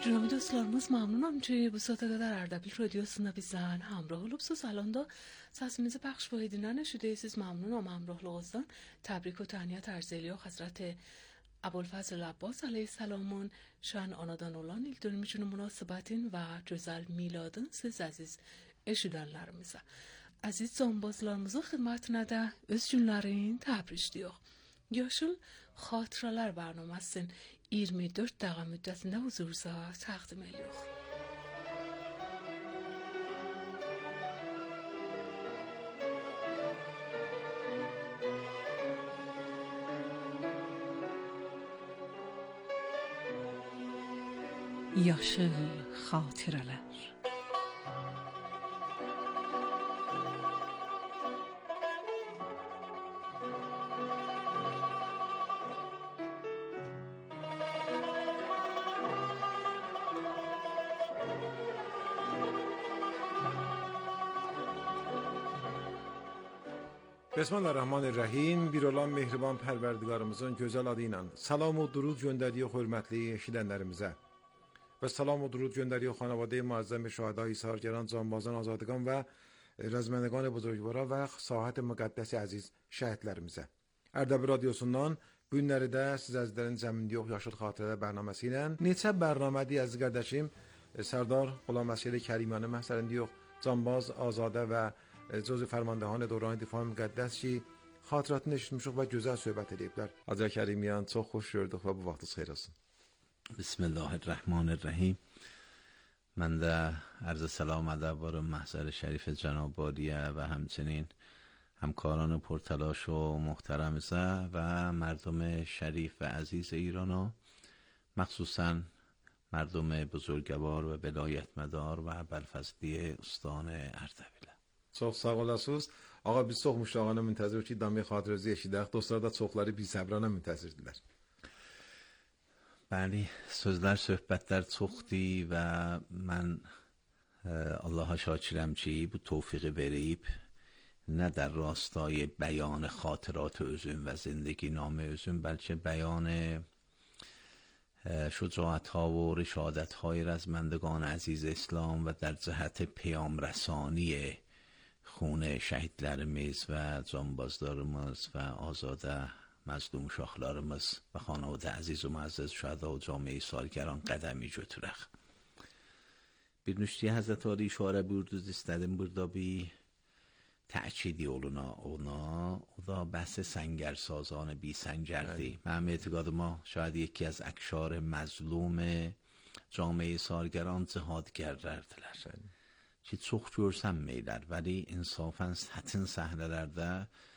جناب dostlarımız ممنونم که بساطه در اردبیل رادیوسunda bizden همراه olubsuz. Alanda səsimizi pəxş edinən eşidəsiz. Məmnunam həmrahlarınızdan. Təbrik və təhniyət arz edirik Həzrət Əbulfəzl Abbas əleyhissalamın şən anadan olan il dönümü üçün münasibətin və gözəl miladın siz əziz eşidənlərimizə. Əziz canbazlarımızın xidmətinə də öz günlərini təbrikləyirik. Yaşıl Xatirələr bərnaməsinin 24 dəqiqə müddətində huzurunuza təqdim edirik. Yaşıl Xatirələr. Bismillahirrahmanirrahim. Bir olan mehriban pərverdigarımızın gözəl adı ilə salam və durud göndəririk hörmətli eşidənlərimizə. Və salam və durud göndəririk xanavadəyə müəzzəm şəhidai sərgəran, canbazan, azadqan və rəzmənəqan buzurgvara və sahət müqəddəs əziz şəhidlərimizə. Ərdəbil radiosundan bu günləri də siz əzizlərin cəmində yox Yaşıl Xatirələr bərnaməsi ilə neçə bərnamədir əziz qardaşım Sərdar Qulam Əsgər Kərimani məhsərində yox canbaz, azadə və cüzü fərmandəhان دوران دفاع müqəddəs ki xatirətini eşitmişik və gözəl söhbət ediblər. Hacı Kərimiyan çox xoş gördük və bu vaxtınız xeyir olsun. Bismillahirrahmanirrahim. Mən də عرض سلام ادب بارم محضر شریف جناب عالیه و همچنین همکاران پرتلاش و محترم و مردم شریف و عزیز ایران و مخصوصا مردم بزرگوار و ولایت مدار و بلفضلی استان اردبیل. Çox sağ olasınız. Ağa biz çox müştaqana müntəzir ki Dami xatirəzi eşidək. Dostlar da çoxları bisəbrana müntəzirdirlər. Bəli, sözlər, söhbətlər çoxdur və mən Allaha şakirəm ki bu توفیقi verib نه در راستای بیان خاطرات özüm و زندگی نامه özüm بلکه بیان شجاعت ها و رشادت های رزمندگان عزیز اسلام و در جهت پیام رسانی خون şəhidlərimiz və canbazlarımız və azadə məzlum uşaqlarımız və xanavadə əziz və müəzzəz şəhədə و جامعه سالگران qədəmi götürək. Bir nüştiyə Həzrət Ali işarə buyurdunuz, istədim burada bir تأکیدی اونا او دا بحث سنگرسازان بی سنگردی. من اعتقاد ما شاید یکی از اکشار مظلوم جامعه سالگران cihadgərlərdirlər. Ki çox görsənməyirlər, vəli insafən hətin səhnələrdə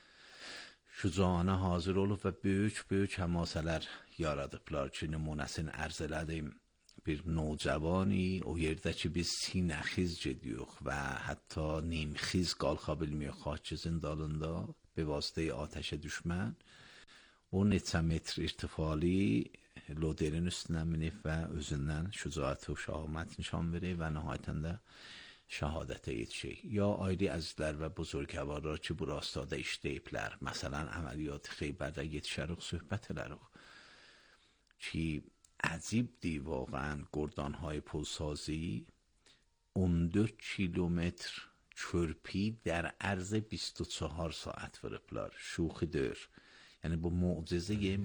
şücaana hazır olub və böyük həmasələr yaradıblar ki, nümunəsini ərz elədim. Bir nوجوانی o yerdə ki biz sinəxiz gediyoruz və hətta nimxiz qalxa bilmiyor xaçızın dalında به واسطه آتش düşmən o neçə metr irtifali loderin üstünə minib və özündən şücaət və şahmət nişan verir və nəhayətən də şəhadətə yetişir. Ya aili əzizlər və buzurgəvarlar ki bu rastada işləyiblər. Məsələn əməliyyat Xeybərdə yetişərik söhbət edərik ki عجیبی واقعا گردانهای پلسازی 14 کیلومتر چرپی در عرض 24 ساعت فرپلار شوخی دور. یعنی با معجزه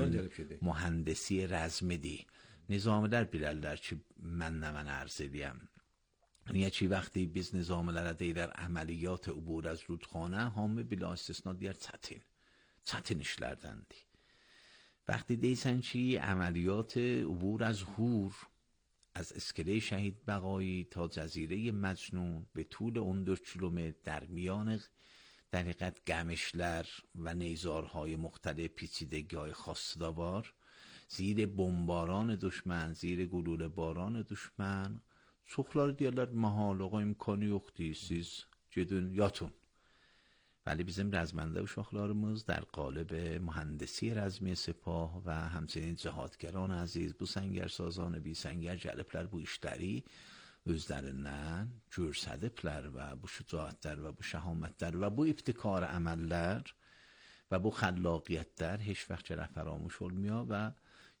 مهندسی رزمدی نظامlar bilərlər ki mən ərz edəyəm. یعنی چی وقتی biz nizamlara deyirlər əməliyyat عبور از رودخانه hamı bila istisna deyər çətin işlərdəndir. وقتی دیسن چی عملیات عبور از هور از اسکله شهید بقایی تا جزیره مجنون به طول 14 کیلومتر در میان دقیقت گمشلر و نیزارهای مختلف پیچیدگی‌های خواستگاوار زیر بمباران دشمن زیر گلوله باران دشمن çoxlar deyirlər mahal آقا imkanı yoxdur siz gedin yatın. ولی bizim رزمنده uşaqlarımız در قالب مهندسی رزمی سپاه و همچنین جهادگران عزیز bu səngərsazan بی səngər gəliblər bu işləri özlərindən görsədiblər və bu şücaətlər və bu şəhamətlər və bu ibtikar əməllər və bu xəllaqiyyətlər heç vaxt فراموش olmuyor və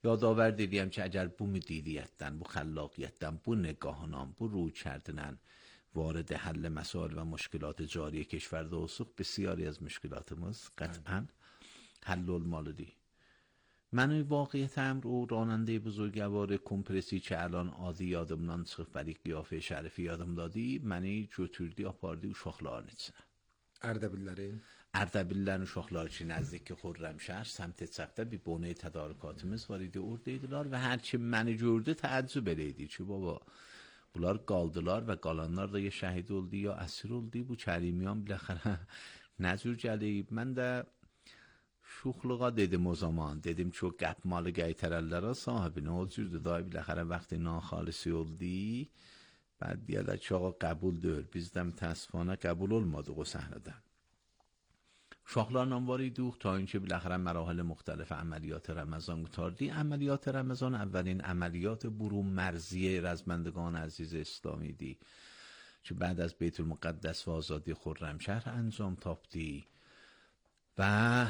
yadavər deyirəm ki, əgər bu müdiriyyətdən, bu xəllaqiyyətdən, bu nگاهنام، bu روی کردنن وارد حل مسائل و مشکلات جاری کشورdə olsuq, بسیاری از مشکلاتımız قطعا حل olmalıdır. من واقعیت امر او راننده بزرگوار کمپرسی که الان عادی yadımdan çıxıb ولی قیافه şərifi yadım dadı, məni götürdü, apardı uşaqların içinə. Ərdəbillərin? Ərdəbillərin uşaqları ki, nəzdiki Xürrəmşəhər, səmt çapda bir boney tədarükatımız var idi, oradaydılar və hər kim məni gördü təəccüb eləydi ki, baba, bunlar qaldılar və qalanlar da ya şəhid oldu, ya əsir oldu, bu Kərimiyan biləxərə nəcür gəlib. Mən də şuxluğa dedim o zaman, dedim ki, o qəpmalı qaytərəllərə sahibinə o cürdür, dayı biləxərə vəqti naxalisi oldu, بعد deyərlər ki, ağa qəbul deyil, bizdən təəssüfانə qəbul olmadıq o səhnədə. Uşaqlarla var idik ta اینکه بالاخره مراحل مختلف عملیات رمضان گذراندی. عملیات رمضان اولین عملیات برون مرزی رزمندگان عزیز اسلامی دی که بعد از بیت المقدس و آزادی خرمشهر انجام تاپتی و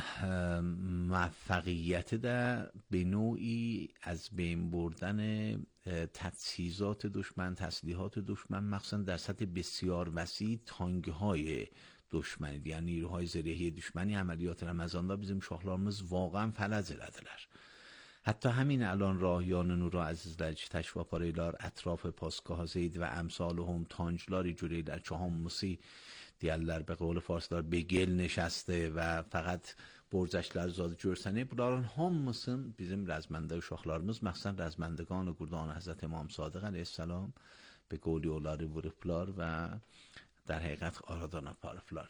موفقیت در به نوعی از بین بردن تجهیزات دشمن، تسلیحات دشمن، مخصوصا در سطح بسیار وسیع تانگ‌های دشمنی, یعنی نیروهای زرهی دشمنی عملیات رمضان'da bizim uşaqlarımız واقعا fələc elədilər. Hətta həmin الان راهیان نور عزیزlər ki, təşrif aparırlar ətraf پاسگاه Zeyd və əmsaluhum tanclar görürlər ki, hamısı deyirlər به قول فارسlar به گل نشسته و فقط برجشlər zad görsənir. Bunların hamısını bizim rəzməndə uşaqlarımız, məxsusən rəzməndگان Qurdan Həzrət İmam Sadiq əleyhissalam به قولی onları vurublar və در حقیقت آرادان پارفلار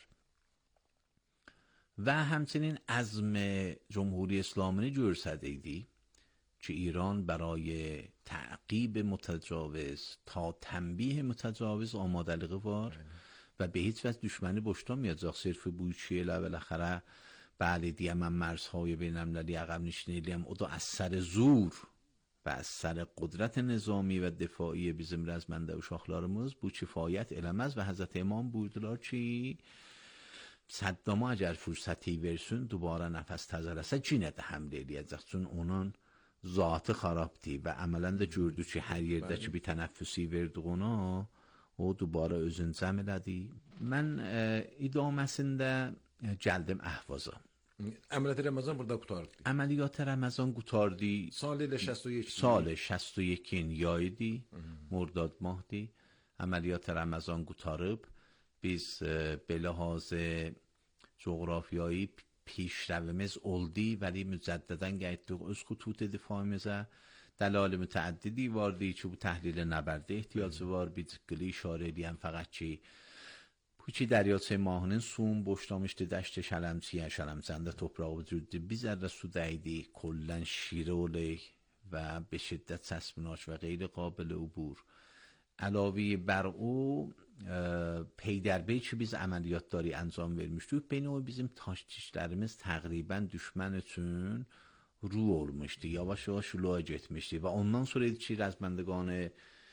و همچنین عزم جمهوری اسلامی جرسدیدی که ایران برای تعقیب متجاوز تا تنبیه متجاوز آمادگی var و به هیچ وجه دشمنی بشتا میاد صرف بوچیله بالاخره بله دیم من مرزهای بین المللی عقب نشینیلیم او دا از سر زور و از سر قدرت نظامی و دفاعی bizim rəzməndə uşaqlarımız bu kifayət eləməz və Həzrət İmam buyurdular ki, Səddama əgər fürsəti versin, dubara nəfəs təzələsə cinə də həmlə eləyəcək. Çünki onun zatı xarabdır və əmələn də gördü ki, hər yerdə ki, bir tənəffüsi verdi ona, o dubara özün cəm elədi. Mən idaməsində gəldim Əhvaza. عملیات رمضان burada qutardı. عملیات رمضان قطاردی سال 61 سال 61 یایدی مرداد ماهدی عملیات رمضان قطarıb biz به لحاظ جغرافیایی پیشروimiz oldu ولی مجدداً گیتdik öz خطوط دفاعimizə دلایل متعددی واردی که bu تحلیل نبرده احتیاجı var. Bir cıqqılı işarə edən fəqət ki Puçi دریاچه ماهنین سوم boşlamışdı دشت شلمچیه شلمچنده toprağı vücuddu bir zərrə su dəydi کلن شیره olayı و به شدت چسبناک و غیر قابل عبور علاوه بر او pey در pey ki biz əməliyyatları انجام vermişdik beni o bizim taşçılarımız təqribən düşmən üçün رو olmuşdu yavaş yavaş şuluğa getmişdi və ondan sonra idi ki rəzməndگان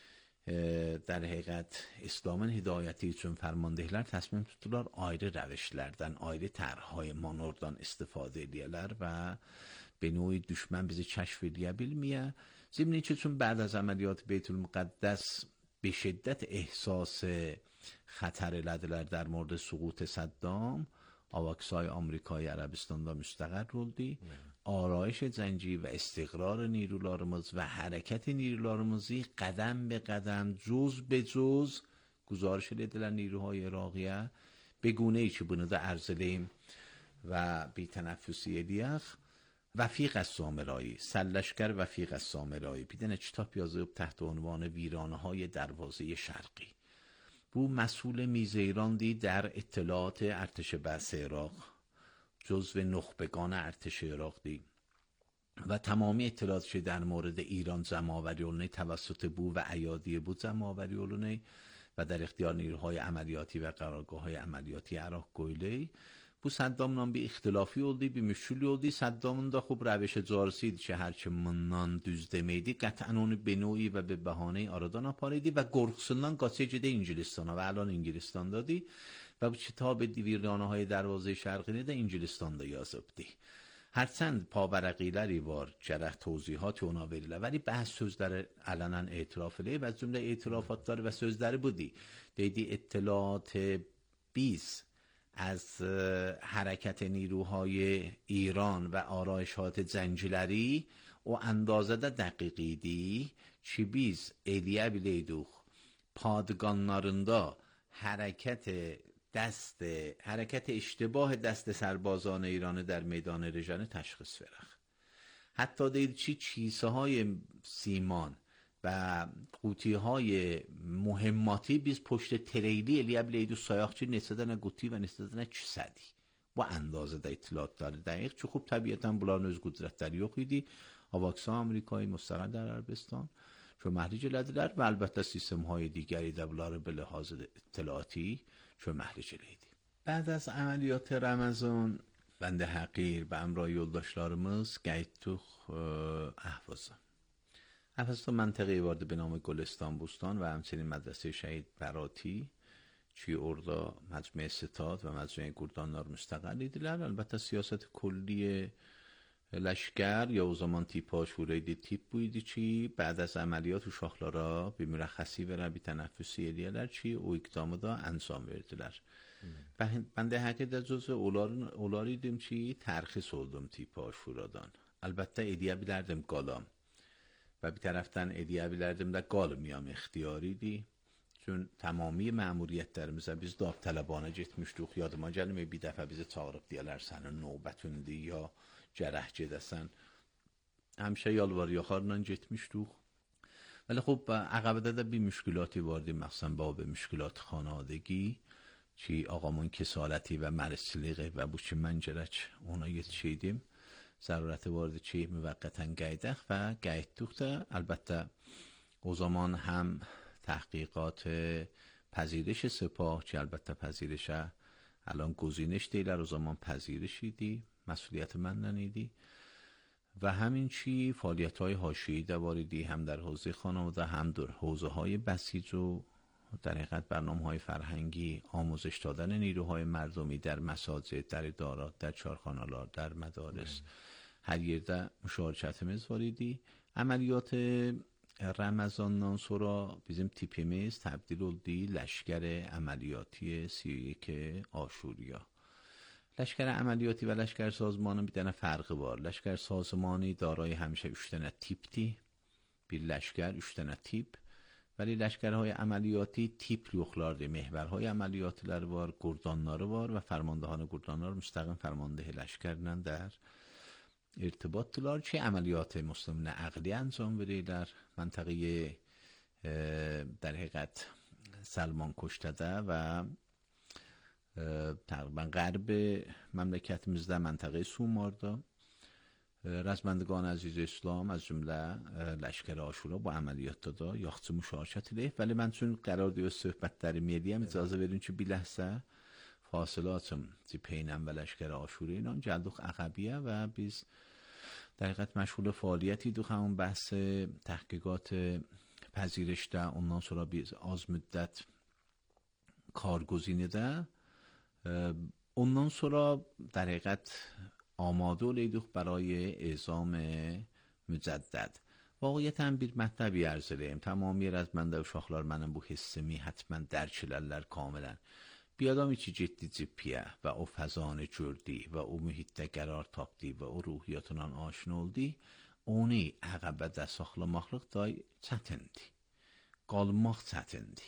در حقیقت اسلامın hidayəti üçün fərmandehlər təsmim tutdular ayrı rəvişlərdən, ayrı tərhهای manordan istifadə edələr və به نوعی düşmən bizi kəşf edə bilməyə. Zimni ki چون بعد از عملیات بیت المقدس به شدت احساس خطر elədilər در مورد سقوط صدام آواکسای آمریکای عربستان'da müstəqər oldu. آرایش جنگی و استقرار نیروlarımız و حرکت نیروlarımızı قدم به قدم جز به جز گزارش edilən نیروهای عراقیه به گونه‌ای که bunu da arz edeyim و بی تنفسی ediyək وفیق السامرایی سرلشکر وفیق السامرایی bir dənə kitab yazıb تحت عنوان ویرانه‌های دروازه شرقی. Bu مسئول میزیراندی در اطلاعات ارتش بعث عراق جزو نخبگان ارتش عراق دی و تمامی اطلاعاتش در مورد ایران جمع‌آوری اولنی توسط بو و ایادی بو جمع‌آوری اولنی و در اختیار نیروهای عملیاتی و قرارگاه‌های عملیاتی عراق کویلی bu Saddam'la bir ixtilafi oldu, bir müşkül oldu. Saddam'ın da xub rəvişi carısıydı ki, hər kim bundan düz deməydi, qətən onu benoyi və bir bəhanəyi aradan aparıydı və qorxusundan qaçı gedə İngilistana və الان İngilistandadır və bu kitab Viranəهای دروازه شرقی də İngilistanda yazıbdı. هرچند پاورقیلری var جرح توضیحات اونا verilir ولی بحث sözləri علنا اعتراف eləyib və cümlə اعترافاتları və sözləri budur. Dedi اطلاعات biz از حرکت نیروهای ایران و آرایشات زنجیرləri o əndazədə dəqiq idi ki biz eləyə biləydik پادگانlarında حرکت اشتباه دست سربازان ایران در میدان رژانه تشخیص verək. حتی دید چیسه های سیمان و قوطی های مهماتی biz پشت تریلی eləyə biləydik sayaq ki neçə dənə qutu və neçə dənə kisədir. Bu əndazədə اطلاعاتları dəqiq. Çox خوب təbiətən bunların öz qüdrətləri yox idi. هاواکس‌ها آمریکایی مستقر در عربستان چون محریج elədilər və əlbəttə sistem های دیگری də bunları به لحاظ اطلاعاتی چون محریج eləydi. بعد از عملیات رمضان بنده حقیر به همراه yoldaşlarımız getdik Ahvaz'a. Ahvaz'da منطقه vardı به نام گلستان بوستان و همچنین مدرسه شهید براتی چی orada مجمع ستاد و مجمع گردانlar müstəqil idilər. Əlbəttə siyasət کلی لشکر یا o zaman tip aşureydi tip buydu ki بعد از عملیات uşaqlara bir mürəxxəsi verər, bir tənəffüsi eləyərlər ki o iqdamı da əncam verdilər. Ben de həqiqətən cüzü onlar idim ki tərxis oldum tip aşuradan. Əlbəttə edə bilərdim qalam və bir tərəfdən edə bilərdim də qalmayam ixtiyaridir. Çünki tamami məmuriyyətlərimizə biz davtələbana getmişdik. Yadıma gəlmir bir dəfə bizi çağırıb deyirlər sənin növbətindir ya cərəh gedəsən. Həmişə yalvar yaxarla getmişdik. ولی خب عقبه ده bir müşkülatı vardı مخصوصا باب müşkülat خانوادگی ki ağamın kesaleti ve mərisçiliği ve bu ki mən gərək ona yetişeydim. Zərurəti vardı ki müvəqqətən qeydək və qeyddik də əlbəttə o zaman هم تحقیقات پذیرش سپاه که البته پذیرش الان گزینش دیلر و زمان پذیرشیدی مسئولیت من ننیدی و همین چی فعالیت های حاشیه‌ای دواریدی هم در حوزه خانواده هم در حوزه های بسیج و در حقیقت برنامه های فرهنگی آموزش دادن نیروهای مردمی در مساجد در ادارات در چهارخانه‌lar در مدارس her yerde müşareketimiz var idi. Əməliyyat Ramazandan sonra bizim tipimiz تبدیل oldu لشکر عملیاتی 31 آشوریا. لشکر عملیاتی و لشکر سازمانی bir dənə fərqi var. لشکر سازمانی دارای همیشه 3 dənə tipdir. Bir لشکر 3 dənə tip. ولی لشکرهای عملیاتی تیپ yoxlardır. محورهای عملیاتları var, گردانları var və فرماندهان گردانlar müstəqim فرمانده لشکرlə در ارتباطdırlar ki əməliyyat müslimin əqli انجام verirlər. منطقه در حقیقت سلمان کشتده و تقریبا غرب مملکتimizdə منطقه سوماردا رزمندگان عزیز اسلام از جمله لشکر آشورا با عملیاتda da yaxşı müşahidə edib. ولی من چون قرار دیو söhbətlərimi edeyim icazə verin ki bir ləhzə فاصله açım پیینم و لشکر آشورا اینا gəldik عقبیه و biz در حقیقت مشغول فعالیتی دو همون بحث تحقیقات پذیرشده ondan sonra biz az müddət کارگزینیده ondan sonra در حقیقت آماده olaydık برای اعزام مجدد. واقعیتاً bir mətləbi ərz edeyim. Tamamilə rəzməndə uşaqlar mənim bu hissimi həttmən dərk elərlər kamilən. Bir adamı ki getdi cippiyə və o fəzanı gördü və o mühitdə qərar tapdı və o ruhiyyatla aşina oldu, onu əqəbədə saxlamaqlıq da çətindir. Qalmaq çətindir.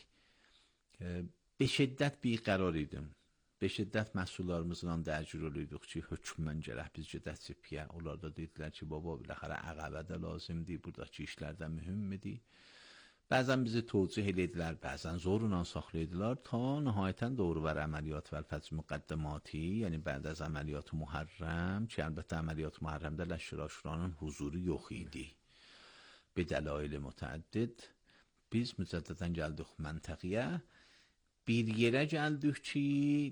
Be şiddət bir qərar idim. Be şiddət məhsullarımızla dərcür oluyduq ki, hökmən gərək biz gedək cippiyə. Onlar da dedilər ki, baba, biləxərə əqəbədə lazımdır, buradakı işlər də mühümmidir. Bəzən bizi tövcih edildilər, bəzən zorla saxlayırdılar ta nəhayətən doğruvar əməliyyat və fəcr müqəddəmatı, yəni bəd az əməliyyat Muharrəm ki, əlbəttə əməliyyat Muharrəmdə Ləşkər Aşuranın huzuru yox idi. Bir dəlail mütəəddid biz mücəddədən gəldik məntəqiyə. Bir yerə gəldik ki,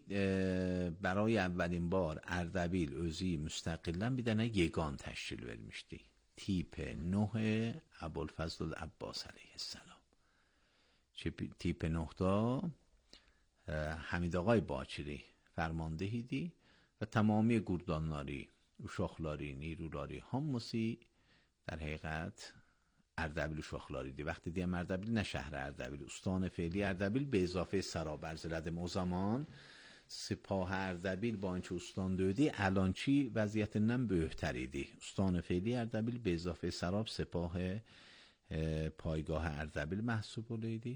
برای اولین بار اردبیل özü müstəqilən bir dənə yegan təşkil vermişdi. تیپ 9 ابوالفضل العباس علیه السلام. تیپ 9 دا حمید آقای باکری فرماندهیدی و تمامی گردانلاری uşaqları, نیروları hamısı در حقیقت اردبیل uşaqları idi. وقتی دیم اردبیل نه شهر اردبیل، استان فعلی اردبیل به اضافه سراب عرض لدم o zaman سپاه اردبیل با اینکه استان دودی الان چی وضعیتنن بهتر idi. استان فعلی اردبیل به اضافه سراب سپاه پایگاه اردبیل محسوب oluydu.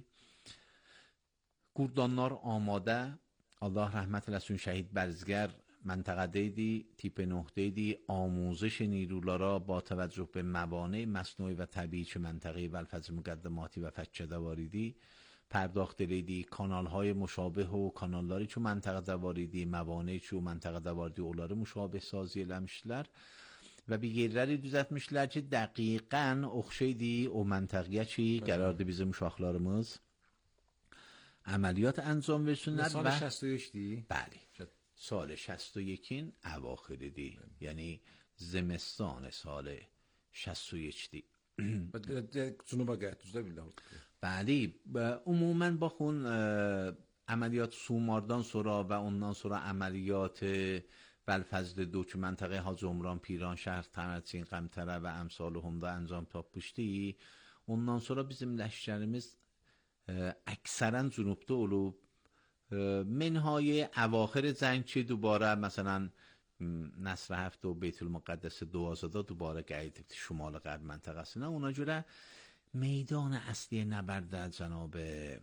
Gurdanlar آماده، الله رحمت eləsin şəhid Bərzگر منطقه‌دیدی تیپ 9 آموزش نیروlara با توجه به موانع مصنوعی و طبیعی چه منطقه ولفظ مقدماتی و فچه واریدی پرداخت دیدی کانال های مشابه و کانالları چه منطقه واریدی موانع چه منطقه واریدی onları مشابه سازی eləmişlər و bir yerləri düzəltmişlər ki dəqiqən oxşaydı o منطقه چی qərardı bizim uşaqlarımız عملیات انجام versinlər سال 61 دی؟ بله سال 61 اواخر دی یعنی زمستان سال 61 دی جنوبا گردوزده بیله بله عموما bakın عملیات سوماردان sonra و ondan sonra عملیات بلفضل دو که منطقه Hacı Umran پیران شهر تمرچین قمتره و امثالهم da انجام tapmışdı ondan sonra bizim لشکرimiz اکثرا جنوبda olub منهای اواخر جنگ چه دوباره مثلا نصر هفت و بیت المقدس دوازده دوباره گردید شمال غرب منطقه اونا جوره میدان اصلی نبرد جناب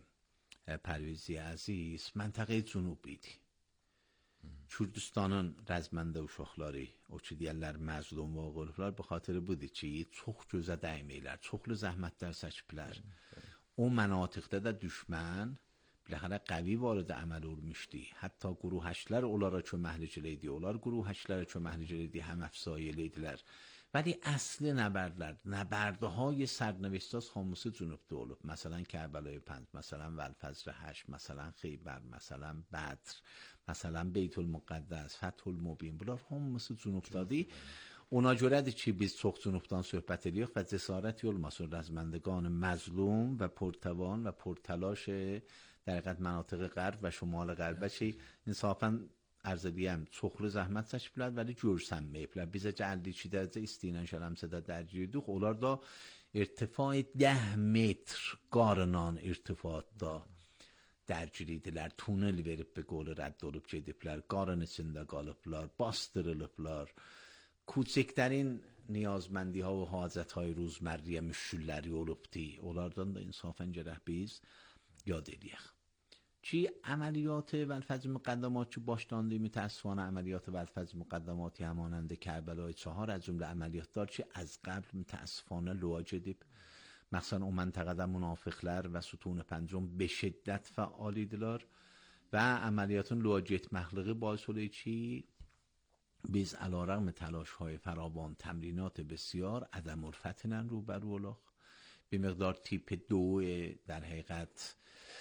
پرویزی عزیز منطقه جنوبی دی Kürdüstanın rəzməndə uşaqları, o ki deyərlər məzlum və oğullar bu xatirə budur ki, çox gözə dəyməklər, çoxlu zəhmətlər çəkiblər. O mənatiqdə də düşmən بالاخره قوی وارد عمل olmuşdu. Hatta guruhəşlər onlara köməklik edirdi. Onlar guruhəşlərə köməklik edirdi, həm əfsayəli idilər. ولی اصل نبردهای سرنوشتاز hamısı cünubda olub. Məsələn Kərbəlaya 5, məsələn Vəlfəzr 8, məsələn Xeybər, məsələn Bədr, məsələn Beytülmüqəddəs, Fəthülmubin. Bunlar hamısı cünubdadır. Ona görədir ki biz çox cünubdan söhbət edirik və cəsarət olmasın rəzməndگان məzlum və پرتوان و پرتلاش در حقیقت مناطق غرب و شمال غرب چی انصافاً عرض diyəm çoxlu zəhmət çəkiblər ولی görsənməyiblər. Bizə gəldiyi ki dərəcə istəyilən şələmsədə dərciydik. Onlar da irtifai 10 metr qarınan irtifaatda dərciydilər. Tunel verib bir qolu rədd olub gediblər. Qarın içində qalıblar, bastırılıblar. کوچکترین نیازمندی ها و حاجت های روزمره مشکلاری olubdi. Onlardan da insafən gərək biz yad edək. Ki əməliyyat Vəlfəz müqəddamat ki başlandı mütəəssifانه əməliyyat Vəlfəz müqəddamaتی همانند کربلای 4 از جمله əməliyyatlar ki az قبل mütəəssifانه لواج edib مثلا o منطقədə münafıqlar və sütun پنجم به şiddət fəal idilər və əməliyyatın لواج etməkliyi باعث oldu ki biz علیرغم تلاش‌های فراوان تمرینات بسیار عدم الفتنن رو بر اولاغ به مقدار تیپ 2 در حقیقت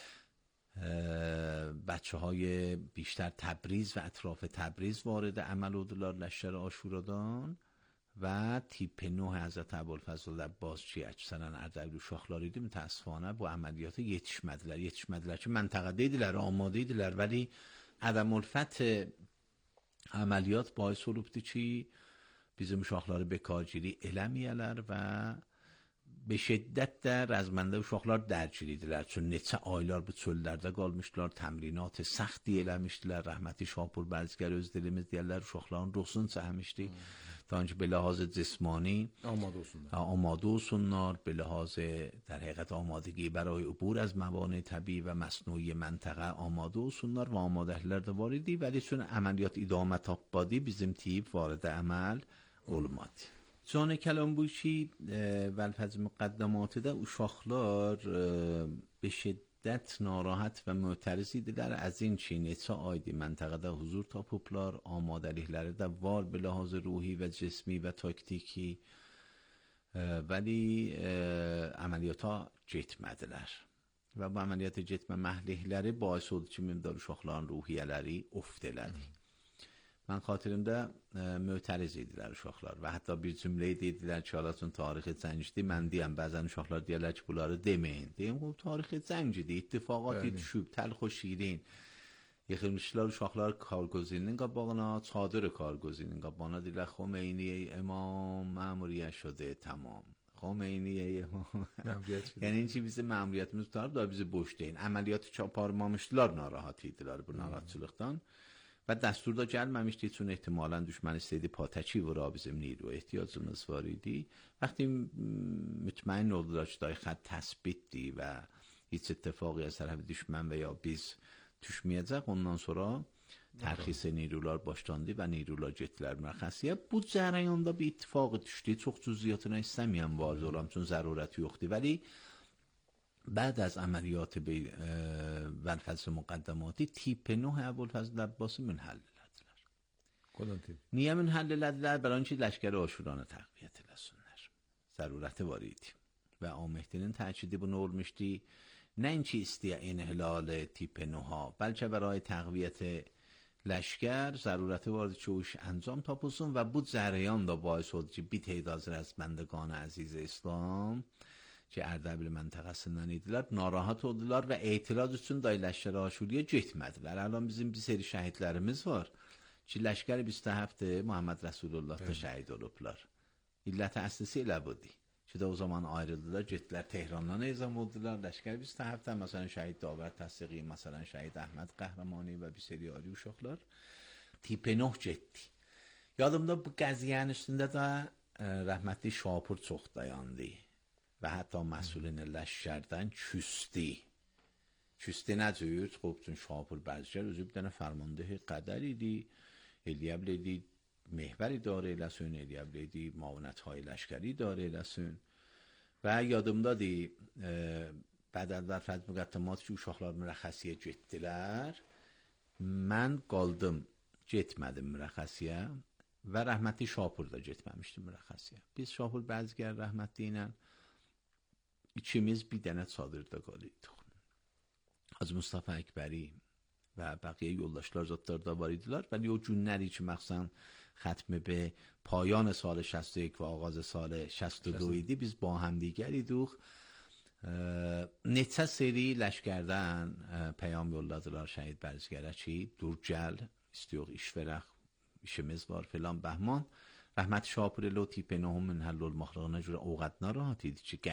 بچه های بیشتر تبریز و اطراف تبریز وارد عمل و دلار لشکر آشورادان و تیپ 9 حضرت ابوالفضل عباسچی اکثرا اردبیل uşaqları idi mütəəssifانه bu əməliyyata yetişmədilər ki məntəqədə idilər, amadə idilər ولی عدم الفتح عملیات باعث olubdu ki bizim uşaqları bekargiri eləməyələr və به şiddət də rəzməndə uşaqlar dərcilidirlər. Çünki neçə aylar bu çöllərdə qalmışdılar, təmrinat səxti eləmişdilər. Rəhməti Şapur Bərzgar öz dilimiz deyərlər, uşaqların ruhsunu çəkmişdi. تا اینکه به لحاظ جسمانی آماده olsunlar به لحاظ در حقیقت آمادگی برای عبور از موانع طبیعی و مصنوعی منطقه آماده olsunlar و آماده‌lər də var idi ولی چون عملیات ادامه tapmadı bizim tip vارد عمل olmadı. Can کلام bu ki Vəlfəz müqəddəmatı da uşaqlar به şiddət narahat və mütəriz idilər از این ki neçə aydır məntəqədə huzur tapıblar, amadəlikləri də var به لحاظ روحی و جسمی و تاکتیکی ولی əməliyyata getmədilər və bu əməliyyata getmə məhləkləri باعث oldu ki məmdar uşaqların ruhiyyələri افت elədi. من خاطرımda mütəriz idilər uşaqlar və hətta bir cümlə dedilər ki, halatın tarixi cəngdir. Mən deyəm, bəzən uşaqlar deyirlər ki, bunları deməyin. Deyim, o tarixi cəngdir, ittifaqat düşüb, təlx و şirin. Yıkılmışlar uşaqlar kargozinin qabağına, çadır kargozinin qabağına deyirlər Xomeyni imam məmuriyyət şude tamam. Xomeyni imam. Yəni ki bizim məmuriyyətimiz tutarıb da bizi boş deyin. Əməliyyatı aparmamışdılar, narahat idilər bu narahatçılıqdan. Və dəsturda gəlməmişdi, çün ehtimalən düşmən istedi patəki vura bizim نیرو ehtiyacımız var idi. وقتی مطمئن oldular ki dayı xətt təsbitdir və heç اتفاقی از طرف düşmən və ya biz düşməyəcək, ondan sonra tərxis نیروlar başlandı və نیروlar getdilər mərkəziyə. Bu cərəyanda bir ittifaqı düşdü. Çox cüziyyatına istəməyən vardı olam, çün zərurəti yoxdur. Vəli بعد از عملیات ابوالفضل مقدماتی تیپ 9 ابوالفضل عباسی منحل elədilər. Qodan tip. Niyə منحل elədilər? Bəli ki لشکر Aşuranı təqviyyət eləsinlər. Zərurəti var idi. Və Amehdinin təkidi bunu olmuşdu. Nəinki istəyə inhlal tip 9, bəlkə برای təqviyyət لشکر ضرورتی vardı ki o iş انجام tapılsın və bu cərəyan da باعث oldu ki bir تعداد از بندگان عزیز اسلام ki Ərdəbil məntəqəsindən idilər, narahat oldular və etiraz üçün da Ləşkər Aşuriyə getmədilər. Əlan bizim bir seri şəhidlərimiz var ki, Ləşkər 27-dir, Muhammed Rəsulullah da şəhid olublar. İlləti əslisi elə budur. Ki də o zaman ayrıldılar, getdilər Tehrandan ezam oldular. Ləşkər 27-də, məsələn, şəhid Davər Təsdiqi, məsələn, şəhid Əhməd Qəhrəmani və bir seri ali uşaqlar. Tip 9 getdi. Yadımda bu qəziyyənin üstündə də rəhmətli Şapur çox dayandı. و حتی مسئولین لشکردن چوستی نه جور خب چون شاپور برزگر روزی بدن فرمانده قدری دی الیبلیدی محوری داره لسون الیبلیدی معاونت های لشکری داره لسون و یادم دادی بعد از ابوالفضل مقدمات ki uşaqlar mürəxxəsiyə getdilər mən qaldım getmədim mürəxxəsiyə və rəhmətli Şapur da getməmişdi mürəxxəsiyə biz Şapur Bərzgər rəhmətli ilə İkimiz bir dənə çadırda qalıyorduk. Hacı Mustafa Əkbəri və bəqiyə yoldaşlar zatlarda var idilər. Vəli o günləri ki məxsən ختم به پایان سال 61 و آغاز سال 62 idi biz با هم دیگر idik. Neçə seri ləşkərdən peyam yolladılar şəhid Bərzgərə ki, dur gəl, istiyor iş verək, işimiz var filan bəhman. Rəhmət Şapur elə o tip 9 منحل olmaqlığına görə o qədər narahat idi ki,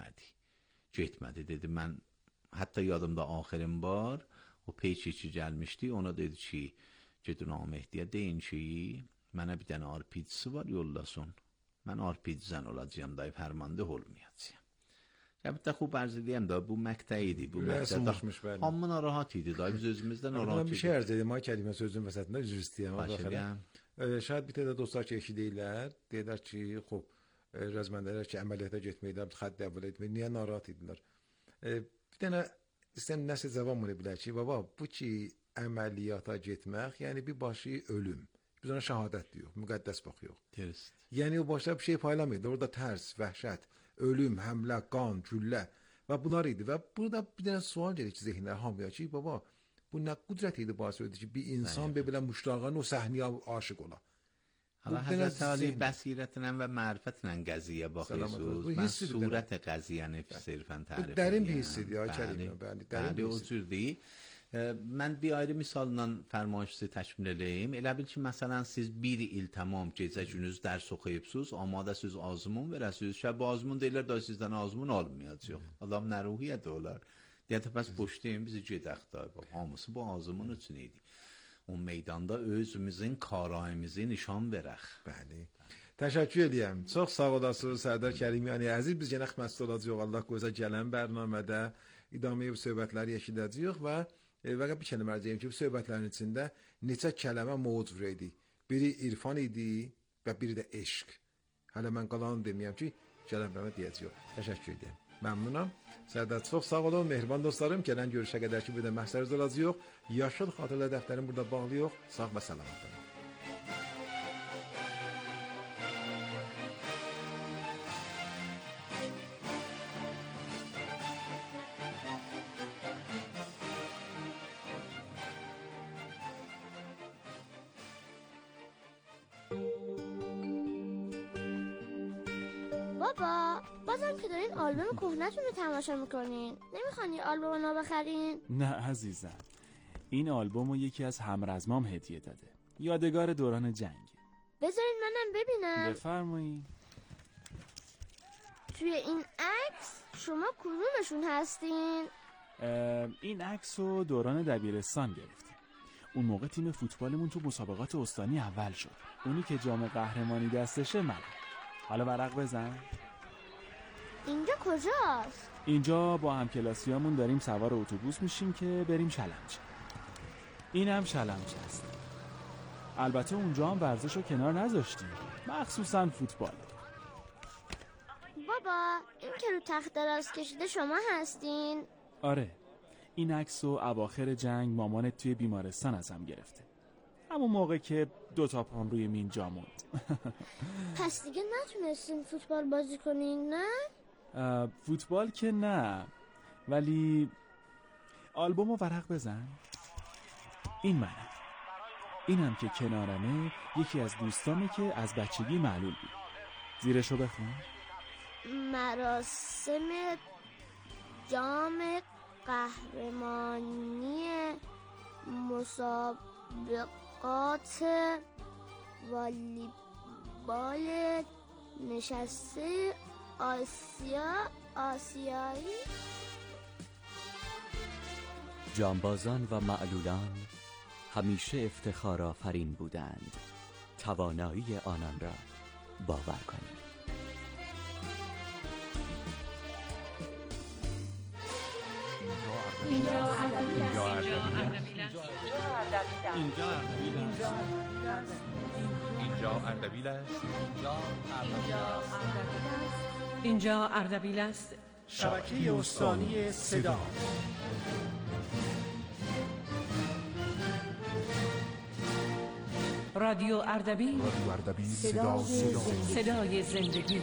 getmədi. Dedi mən, hətta yadımda axırın var, o peyçi gəlmişdi, ona dedi ki, gedin Amehdiyə deyin ki, mənə bir dənə arpidisi var, yollasın. Mən arpidizən olacağım, dayı fərmanda olmayacağım. Əlbəttə خوب عرض edeyim də bu məqtə idi. Bu məqtədə hamı narahat idi, dayı biz özümüzdən narahat idik. Bir şey arz edeyim, kəlmə sözün vəsətində üzr istəyirəm. Şayad bir tədad dostlar ki, deyirlər ki, xub, rəzməndələr ki, əməliyyata getməkdə, xətt əvvəl etmək, niyə narahat idilər? Bir dənə istəyəm nəsə cavab bunu bilər ki, baba, bu ki, əməliyyata getmək, yəni bir başı ölüm. Biz ona şəhadət deyirik, müqəddəs baxıyıq. Yəni o başda bir şey paylamaydı, orada tərs, vəhşət, ölüm, həmlə, qan, güllə və bunlar idi. Və burada bir dənə sual gəlir ki, zehinlər hamıya ki, baba, bu nə qüdrət idi başı ödür ki, bir insan belə müştaqanın o səhniyə aşıq ola. Həzrət Ali bəsirətlə və mərifətlə qəziyə baxıyorsunuz. Mən surət qəziyyəni sirfən tərif edirəm. Dərin bir hissidir, ay Kərim. Bəli, o cürdür. Mən bir ayrı misalla fərmayışçı təkmil edeyim. Elə bil ki, məsələn, siz bir il tamam gecə günüz dərs oxuyubsuz, amadəsiz azmun verəsiniz. Şəb azmun deyirlər da sizdən azmun almayacaq. Adam nə ruhiyyədə olar. Deyətə bəs boş deyim, bizi gedək da. Hamısı bu azmun üçün idi. O meydanda özümüzün karayimizi nişan verək. Bəli. Təşəkkür edirəm. Çox sağ olasınız Sərdar Kərimiani əziz. Biz yenə xidmətdə olacağıq. Allah qoysa gələn bərnamədə idamə bu söhbətləri eşidəcəyik və bir kəlmə deyim ki, bu söhbətlərin içində neçə kələmə mövcud idi. Biri irfan idi və biri də eşq. Hələ mən qalanı deməyəm ki, gələn bərnamədə deyəcəyik. Təşəkkür edirəm. Məmnunam. Sərdar çox sağ olun, mehriban dostlarım. Gələn görüşə qədər ki, bir də məhsəriz olacağıq. Yaşıl xatırlə dəftərini burada bağlayıq. Sağ və salamat olun. بابا بازم که دارین آلبوم کهنه‌تون رو تماشا میکنین نمیخوان یه آلبوم نو بخرین؟ نه عزیزم این آلبومو یکی از همرزمام هدیه داده. یادگار دوران جنگ. بذارین منم ببینم. بفرمایید. توی این عکس شما کدومشون هستین؟ این عکسو دوران دبیرستان گرفتیم. اون موقع تیم فوتبالمون تو مسابقات استانی اول شد. اونی که جام قهرمانی دستشه من. حالا ورق بزن. اینجا کجاست؟ اینجا با همکلاسیامون داریم سوار اتوبوس میشیم که بریم شلمچه. اینم شلمچه است. البته اونجا هم ورزشو کنار نذاشتیم، مخصوصا فوتبال. بابا این که رو تخت دراز کشیده شما هستین؟ آره، این عکسو اواخر جنگ مامانت توی بیمارستان ازم گرفته، همون موقع که 2 پام روی مین جا موند. پس دیگه نتونستین فوتبال بازی کنین نه؟ فوتبال که نه، ولی آلبومو ورق بزن. این منم. اینم که کنارمه یکی از دوستامه که از بچگی معلول بود. زیرشو بخون. مراسم جام قهرمانی مسابقات والیبال نشسته آسیایی. جانبازان و معلولان همیشه افتخارآفرین بودند. توانایی آنان را باور کنید. اینجا اردبیل است. شبکه استانی صدا. رادیو اردبیل. صدای زندگی.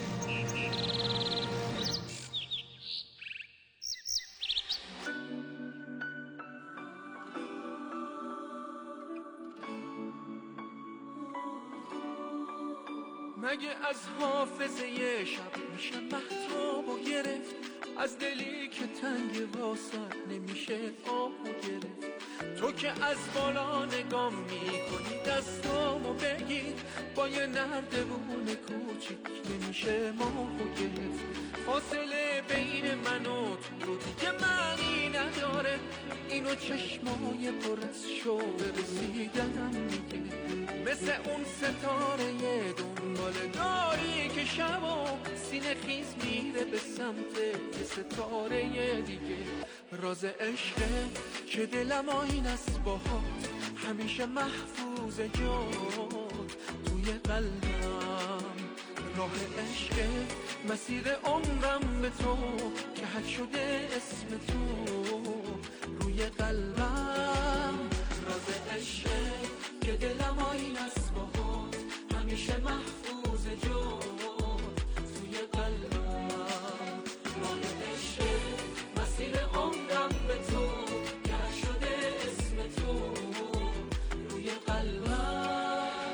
مگه از حافظه شب میشه مهتاب و گرفت، از دلی که تنگ واسط نمیشه آهو گرفت. تو که از بالا نگام میکنی دستامو بگیر، با یه نردبون کوچیک نمیشه ماهو گرفت. فاصله بین من و تو دیگه معنی نداره، اینو چشمای پر از شوق رسیدنم میگه. مثل اون ستاره دنبال داری که شب و سینه خیز میره به سمت یه ستاره دیگه. راز عشقه که دلم آین است باهات، همیشه محفوظ جات توی قلبم. راه عشقه مسیر عمرم به تو که حد شده اسم تو روی قلبم. راز عشقه که دلم آین است باهات، همیشه محفوظ جات توی قلبم. راه عشقه مسیر عمرم به تو که حد شده اسم تو روی قلبم.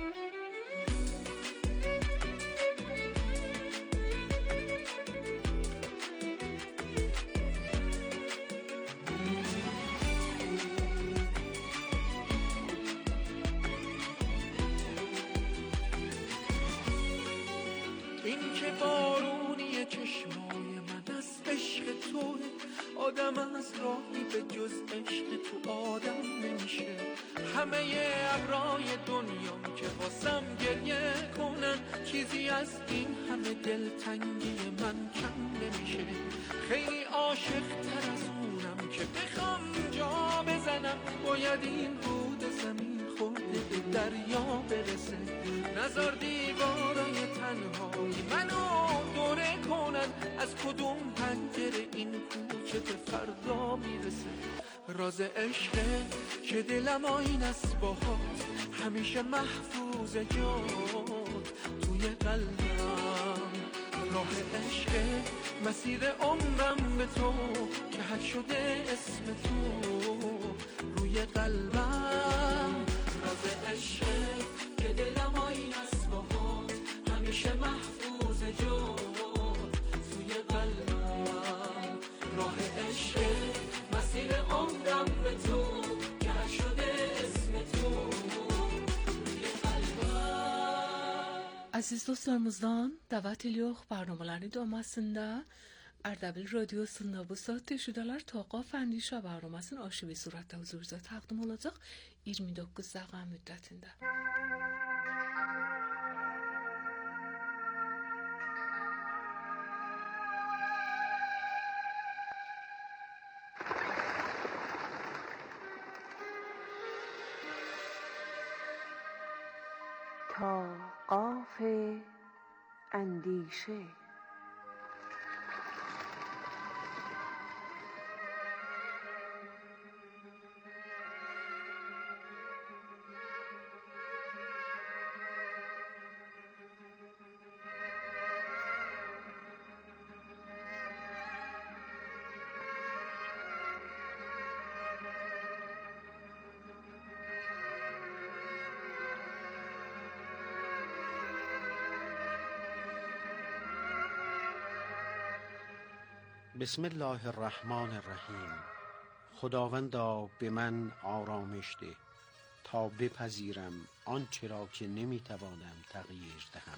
این که بارونی چشمای من از عشق توه، آدم از راهی به جز عشق تو آدم نمیشه. همه ابرای دنیام که واسم گریه کنن، چیزی از این همه دلتنگی من کم نمیشه. خیلی عاشق تر از اونم که بخوام جا بزنم، باید این رود زمین خورده به دریا برسه. نزار دیوارای تنهایی منو دوره کنن، از کدوم پنجره این کوچه به فردا میرسه. راز عشقه که دلم آین است باهات، همیشه محفوظ جات توی قلبم. راه عشقه مسیر عمرم به تو که حد شده اسم تو روی قلبم. راز عشقه که دلم آین است باهات، همیشه محفوظ جات توی قلبم. راه عشقه مسیر عمرم به تو Aziz dostlarımızdan davet ediyoruz barnamalarını doğmasında Ardabil Radyosunda bu saat teşhidalar Taqaf Andişa barnamasının arşivi suratda huzurunuza təqdim olacaq 29 dəqiqə müddətində. تاقاف اندیشه. بسم الله الرحمن الرحیم. خداوندا به من آرامش ده تا بپذیرم آنچه را که نمیتوانم تغییر دهم.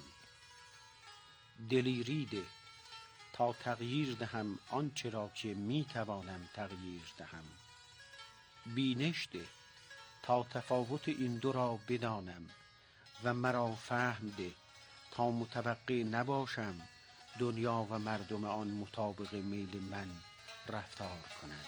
دلیری ده تا تغییر دهم آنچه را که میتوانم تغییر دهم. بینش ده تا تفاوت این دو را بدانم و مرا فهم ده تا متوقع نباشم دنیا و مردم آن مطابق میل من رفتار کنند.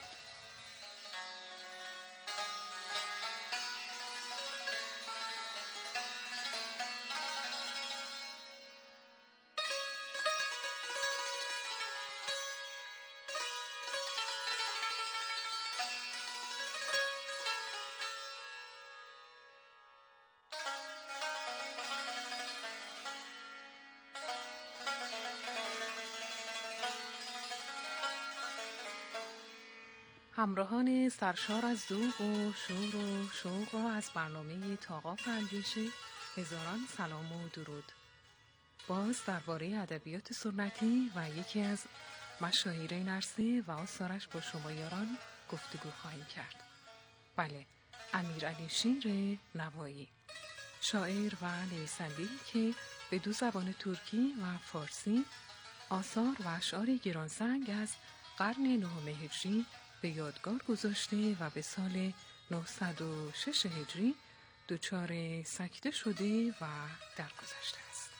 همراهان سرشار از ذوق و شور و شوق را از برنامه تاقاف اندیشه هزاران سلام و درود. باز درباره ادبیات سنتی و یکی از مشاهیر این عرصه و آثارش با شما یاران گفتگو خواهیم کرد. بله، امیرعلی شیر نوایی، شاعر و نویسنده‌ای که به دو زبان ترکی و فارسی آثار و اشعار گرانسنگ از قرن نهم هجری به یادگار گذاشته و به سال 906 هجری دچار سکته شده و درگذشته است.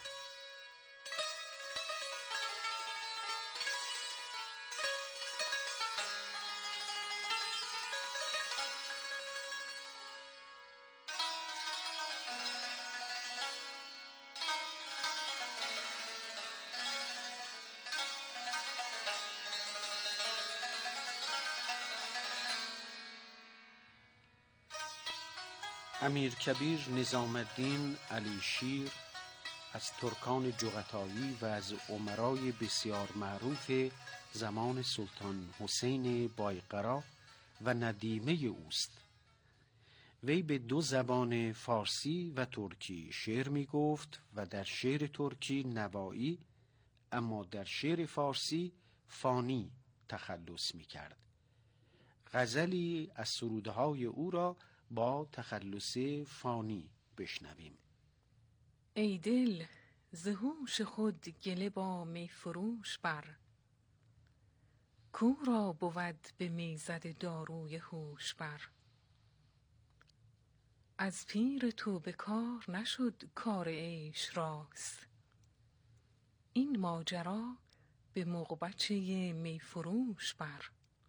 امیرکبیر نظام الدین علی شیر از ترکان جغتایی و از امرای بسیار معروف زمان سلطان حسین بایقرا و ندیمه اوست. وی به دو زبان فارسی و ترکی شعر می گفت و در شعر ترکی نوایی، اما در شعر فارسی فانی تخلص می کرد. غزلی از سرودهای او را با تخلص فانی بشنویم. ای دل ز هوش خود گله با می فروش بر، کو را بود به میزد داروی هوش بر. از پیر تو به کار نشد کار عیش راست، این ماجرا به مغبچه می فروش بر.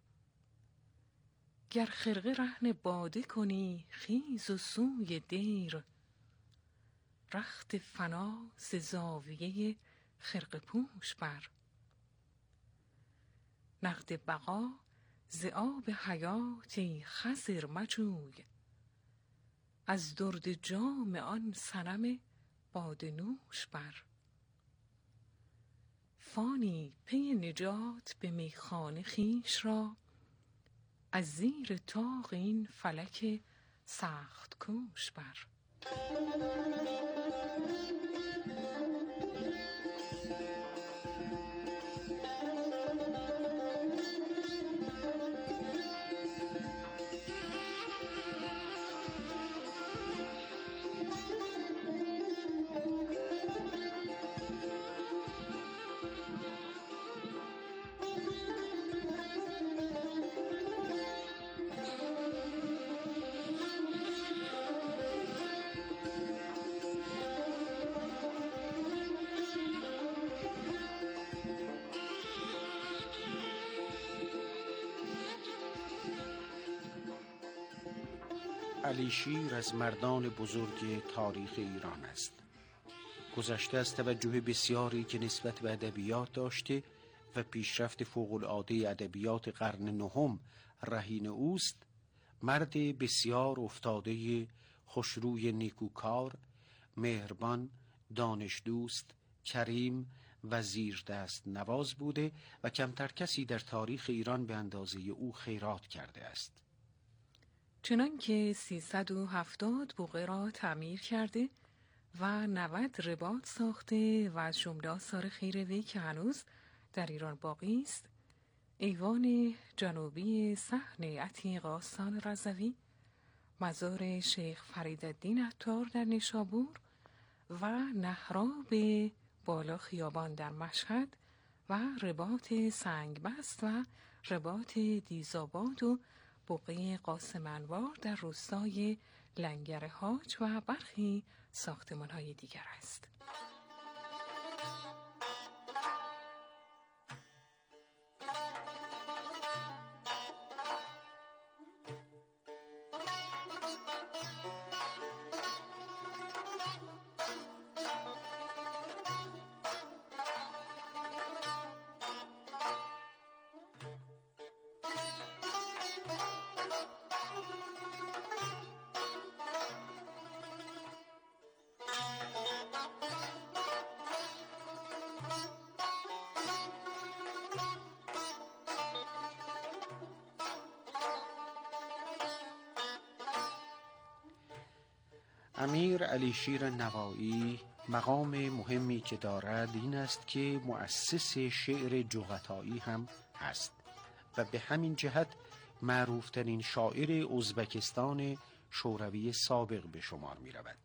گر خرقه رهن باده کنی خیز و سوی دیر، رخت فنا ز زاویه خرقه پوش بر. نقد بقا ز آب حیات ای خضر مجوی، از درد جام آن صنم باده نوش بر. فانی پی نجات به میخانه خویش را، از زیر طاق این فلک سخت کوش بر. علیشیر از مردان بزرگ تاریخ ایران است. گذشته از توجه بسیاری که نسبت به ادبیات داشته و پیشرفت فوق‌العاده ادبیات قرن نهم رهین اوست، مرد بسیار افتاده، خوشروی، نیکوکار، مهربان، دانش دوست، کریم و زیردست نواز بوده و کمتر کسی در تاریخ ایران به اندازه او خیرات کرده است. چنان که 370 بوقه را تعمیر کرده و 90 رباط ساخته و از جمله آثار خیر وی که هنوز در ایران باقی است، ایوان جنوبی صحن عتیق آستان رضوی، مزار شیخ فریدالدین عطار در نیشابور و نهراب بالا خیابان در مشهد و رباط سنگبست و رباط دیزآباد و بقعه قاسم انوار در روستای لنگر حاج و برخی ساختمان‌های دیگر است. امیر علیشیر نوایی مقام مهمی که دارد این است که مؤسس شعر جغتایی هم است و به همین جهت معروفترین شاعر ازبکستان شوروی سابق به شمار می رود.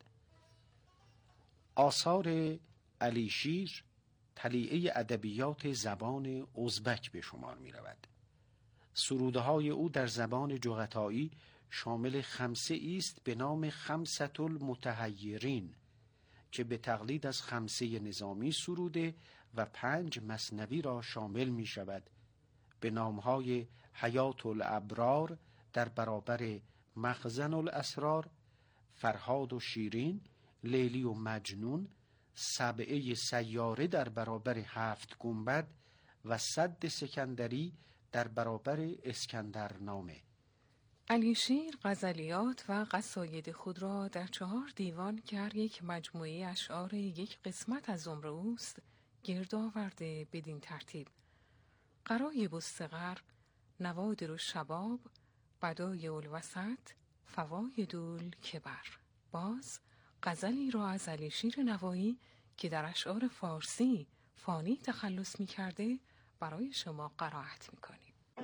آثار علیشیر طلیعه ادبیات زبان ازبک به شمار می رود. سروده های او در زبان جغتایی شامل خمسه است به نام خمسة المتحیرین که به تقلید از خمسه نظامی سروده و 5 مثنوی را شامل می شود به نامهای حیات الابرار در برابر مخزن الاسرار، فرهاد و شیرین، لیلی و مجنون، سبعه سیاره در برابر 7 گنبد و سد سکندری در برابر اسکندرنامه. علیشیر غزلیات و قصاید خود را در 4 دیوان که هر یک مجموعه اشعار یک قسمت از عمر اوست گرد آورده بدین ترتیب: غرایب الصغر، نوادر الشباب، بدایع الوسط، فواید الکبر. باز غزلی را از علیشیر نوایی که در اشعار فارسی فانی تخلص می کرده برای شما قرائت می کنیم.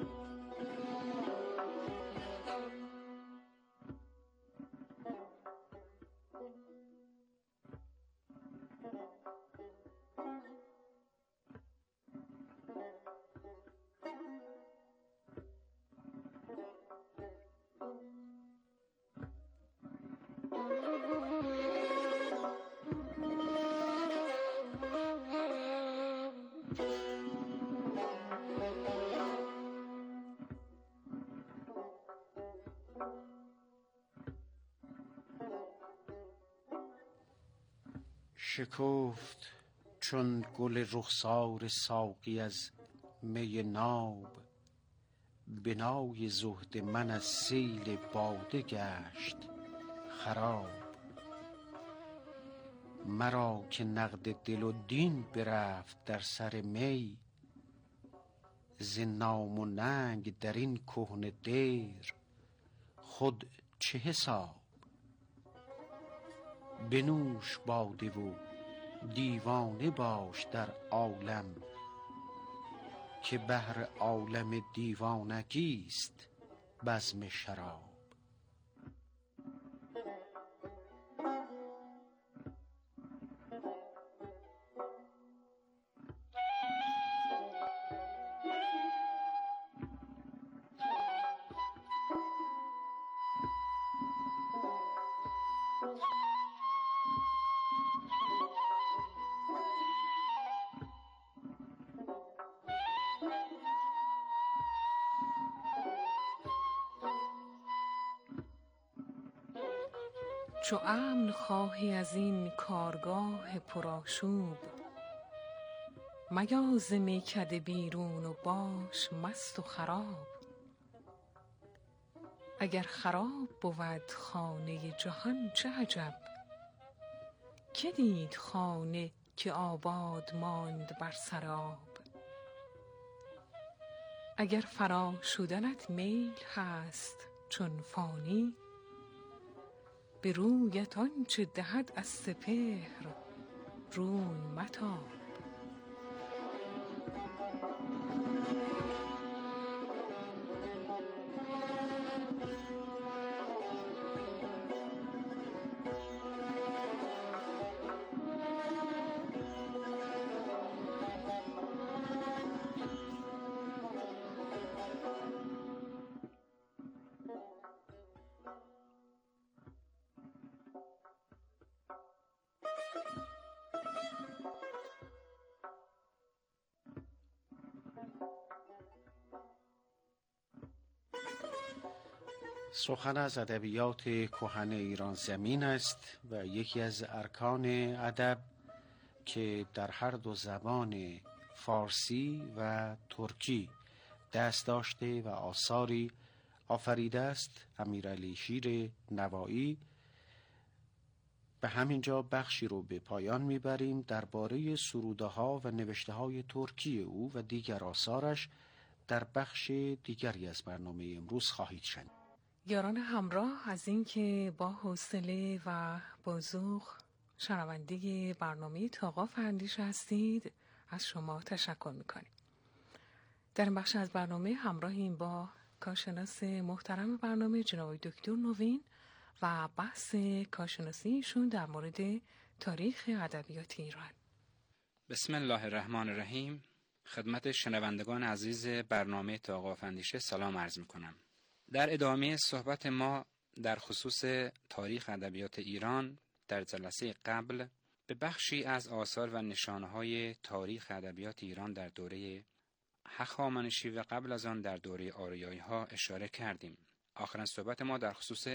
شکفت چون گل رخسار ساقی از می ناب، بنای زهد من از سیل باده گشت خراب. مرا که نقد دل و دین برفت در سر می، ز نام و ننگ در این کهنه دیر خود چه حساب. بنوش باده و دیوانه باش در عالم، که بهر عالم دیوانگی است بزم شراب. چو امن خواهی از این کارگاه پرآشوب، میا ز میکده بیرون و باش مست و خراب. اگر خراب بود خانه جهان چه عجب، که دید خانه که آباد ماند بر سر آب. اگر فرا شدنت میل هست چون فانی، به رویت آنچه دهد از سپهر روی متاب. سخن از ادبیات کهن ایران زمین است و یکی از ارکان ادب که در هر دو زبان فارسی و ترکی دست داشته و آثاری آفریده است. امیرعلی شیر نوایی. به همین جا بخشی رو به پایان میبریم. درباره سروده ها و نوشته های ترکی او و دیگر آثارش در بخش دیگری از برنامه امروز خواهید شنید. یاران همراه، از اینکه با حوصله و با ذوق شنونده برنامه طاقا فندیش هستید از شما تشکر میکنیم. در این بخش از برنامه همراهیم با کارشناس محترم برنامه جناب دکتر نوین و بحث کارشناسیشون در مورد تاریخ ادبیات ایران. بسم الله الرحمن الرحیم. خدمت شنوندگان عزیز برنامه طاقا فندیشه سلام عرض میکنم. در ادامه صحبت ما در خصوص تاریخ ادبیات ایران در جلسه قبل به بخشی از آثار و نشانه‌های تاریخ ادبیات ایران در دوره هخامنشی و قبل از آن در دوره آریایی ها اشاره کردیم. آخرین صحبت ما در خصوص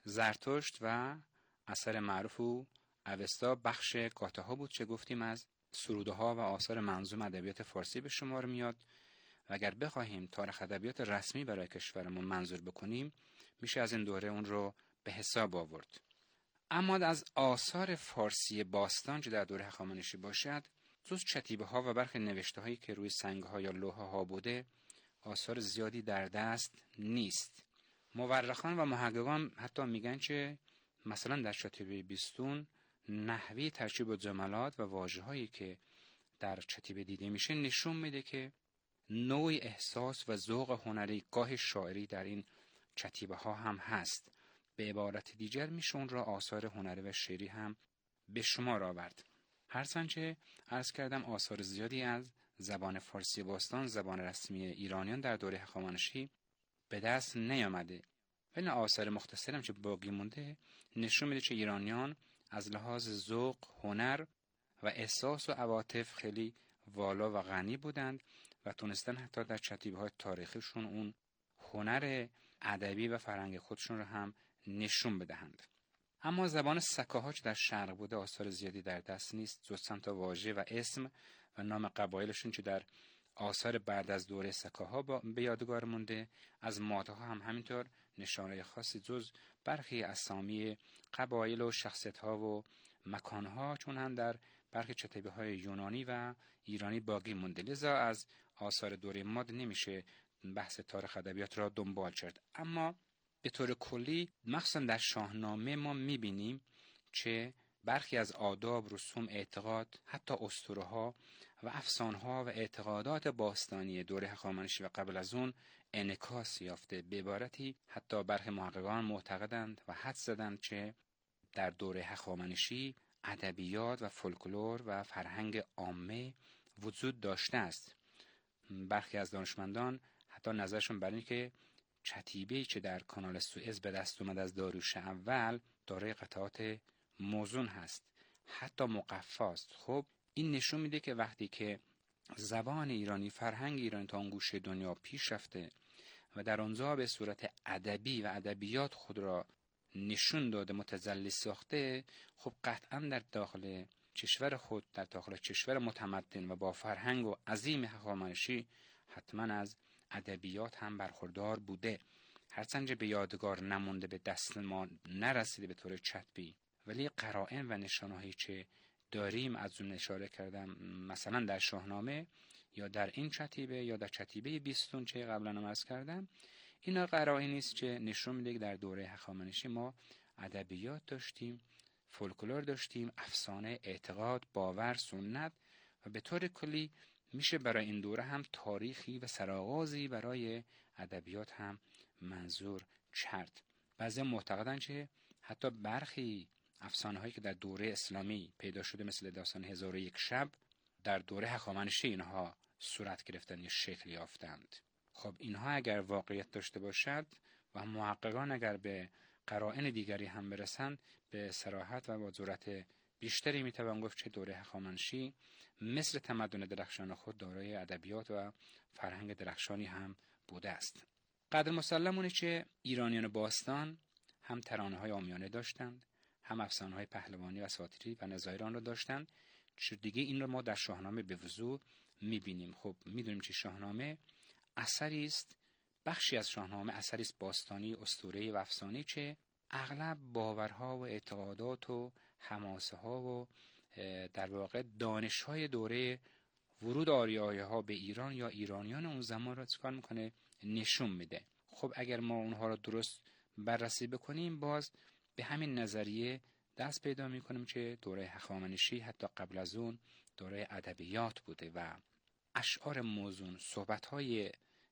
زرتشت و اثر معروف او اوستا بخش گاته ها بود که گفتیم از سروده ها و آثار منظوم ادبیات فارسی به شمار میاد و اگر بخواهیم تاریخ ادبیات رسمی برای کشورمون منظور بکنیم میشه از این دوره اون رو به حساب آورد. اما از آثار فارسی باستان که در دوره هخامنشی باشد جز چتیبه ها و برخی نوشته هایی که روی سنگ ها یا لوحه ها بوده آثار زیادی در دست نیست. مورخان و محققان حتی میگن که مثلا در چتیبه بیستون نحوی ترکیب جملات و واژه هایی که در چتیبه دیده میشه نشون میده که نوع احساس و ذوق هنری گاه شاعری در این چتیبه ها هم هست. به عبارت دیگر میشه اون را آثار هنری و شعری هم به شمار آورد. هرچند که عرض کردم آثار زیادی از زبان فارسی باستان زبان رسمی ایرانیان در دوره هخامنشی به دست نیامده، ولی آثار مختصرم که باقی مونده نشون میده که ایرانیان از لحاظ ذوق، هنر و احساس و عواطف خیلی والا و غنی بودند و تونستن حتی در چتیبه‌های تاریخیشون اون هنر ادبی و فرهنگ خودشون رو هم نشون بدهند. اما زبان سکاها که در شرق بوده آثار زیادی در دست نیست جز چند تا واژه و اسم و نام قبایلشون که در آثار بعد از دوره سکاها به یادگار مونده. از مادها هم همینطور نشانه خاصی جز برخی اسامی قبایل و شخصیت‌ها و مکان‌ها چون هم در برخی چتیبه‌های یونانی و ایرانی باقی مونده. لذا از آثار دوره ماد نمیشه بحث تاریخ ادبیات را دنبال کرد. اما به طور کلی مخصوصا در شاهنامه ما میبینیم که برخی از آداب، رسوم، اعتقاد، حتی اسطوره‌ها و افسانه‌ها و اعتقادات باستانی دوره هخامنشی و قبل از اون انعکاس یافته. به عبارتی حتی برخی محققان معتقدند و حدس زدند که در دوره هخامنشی ادبیات و فولکلور و فرهنگ عامه وجود داشته است. برخی از دانشمندان حتی نظرشون بر این که چتیبه‌ای که در کانال سوئز به دست اومد از داریوش اول دارای قطعات موزون هست، حتی مقفاست. خب این نشون میده که وقتی که زبان ایرانی، فرهنگ ایرانی تا اون گوشه دنیا پیش رفته و در آنجا به صورت ادبی و ادبیات خود را نشون داده، متزلی ساخته، خب قطعا در داخل کشور خود، در داخل کشور متمدن و با فرهنگ و عظیم هخامنشی حتما از ادبیات هم برخوردار بوده. هرچند به یادگار نمونده، به دست ما نرسیده به طور کتبی، ولی قرائن و نشانهایی که داریم از اون اشاره کردم، مثلا در شاهنامه یا در این کتیبه یا در کتیبه بیستون که قبلا عرض کردم، اینا قرائنی است که نشون میده که در دوره هخامنشی ما ادبیات داشتیم، فولکلور داشتیم، افسانه، اعتقاد، باور، سنت و به طور کلی میشه برای این دوره هم تاریخی و سرآغازی برای ادبیات هم منظور کرد. بعضی معتقدن که حتی برخی افسانه هایی که در دوره اسلامی پیدا شده مثل داستان 1001 شب، در دوره هخامنشی اینها صورت گرفتن یا شکل یافتند. خب اینها اگر واقعیت داشته باشد و محققان اگر به قرائن دیگری هم برسند، به صراحت و با جرأت بیشتری میتوان گفت که دوره هخامنشی مثل تمدن درخشان خود دارای ادبیات و فرهنگ درخشانی هم بوده است. قدر مسلمونه که ایرانیان باستان هم ترانه‌های عامیانه داشتند، هم افسانه‌های پهلوانی و ساتیری و نظایر آن را داشتند، که دیگه این را ما در شاهنامه به وضوح می‌بینیم. خب می‌دونیم که شاهنامه اثری است، بخشی از شاهنامه اثری است باستانی، اسطوره‌ای و افسانه‌ای که اغلب باورها و اعتقادات و حماسه‌ها و در واقع دانش‌های دوره ورود آریایی‌ها به ایران یا ایرانیان اون زمان را چیکار می‌کنه؟ نشون میده. خب اگر ما اونها را درست بررسی بکنیم، باز به همین نظریه دست پیدا می‌کنیم که دوره هخامنشی حتی قبل از اون دوره ادبیات بوده و اشعار موزون، صحبت‌های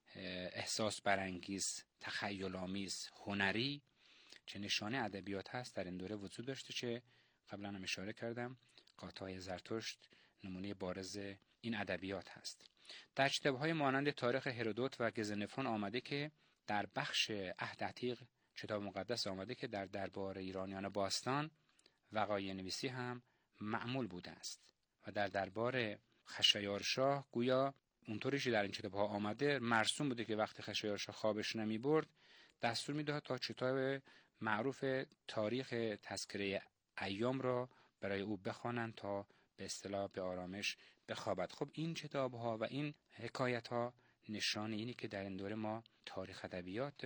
احساس برانگیز، تخیل‌آمیز، هنری که نشانه ادبیات هست در این دوره وجود داشته که قبلا هم اشاره کردم. قاطای زرتشت نمونه بارز این ادبیات هست. در کتاب‌های مانند تاریخ هرودوت و گزنفون آمده که در بخش عهد عتیق کتاب مقدس آمده که در دربار ایرانیان باستان وقایع نویسی هم معمول بوده است و در دربار خشایارشاه گویا اونطوری که در این کتاب‌ها آمده مرسوم بوده که وقتی خشایارشاه خوابش نمی برد دستور میداد تا کتاب معروف تاریخ تذکره ایام را برای او بخوانند تا به اصطلاح به آرامش بخوابد. خب این کتاب‌ها و این حکایت‌ها نشان اینی که در این دوره ما تاریخ ادبیات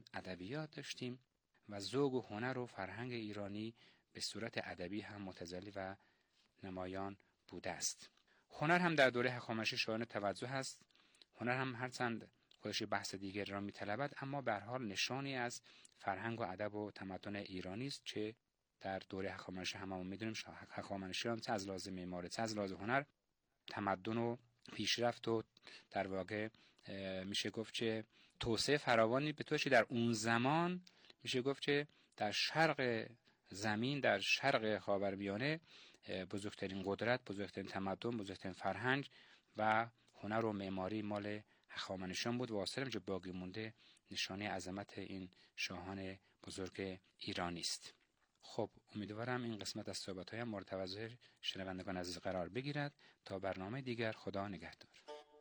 داشتیم و ذوق و هنر و فرهنگ ایرانی به صورت ادبی هم متجلی و نمایان بوده است. هنر هم در دوره هخامنشی شایان توجه است. هنر هم هرچند خودش بحث دیگر را می‌طلبد، اما به هر حال نشانی از فرهنگ و ادب و تمدن ایرانی است که در دوره هخامنشی هم می‌دونیم هخامنشیان چه از لحاظ معماری چه از لحاظ هنر تمدن و پیشرفت و در واقع میشه گفت که توسعه فراوانی به طوری که در اون زمان میشه گفت که در شرق زمین، در شرق خاورمیانه بزرگترین قدرت، بزرگترین تمدن، بزرگترین فرهنگ و هنر و معماری مال هخامنشیان بود و آثارم که باقی مونده نشانه عظمت این شاهان بزرگ ایرانی است. خب امیدوارم این قسمت از صحبت‌هایم مورد توجه شنوندگان عزیز قرار بگیرد. تا برنامه دیگر، خدا نگهدار.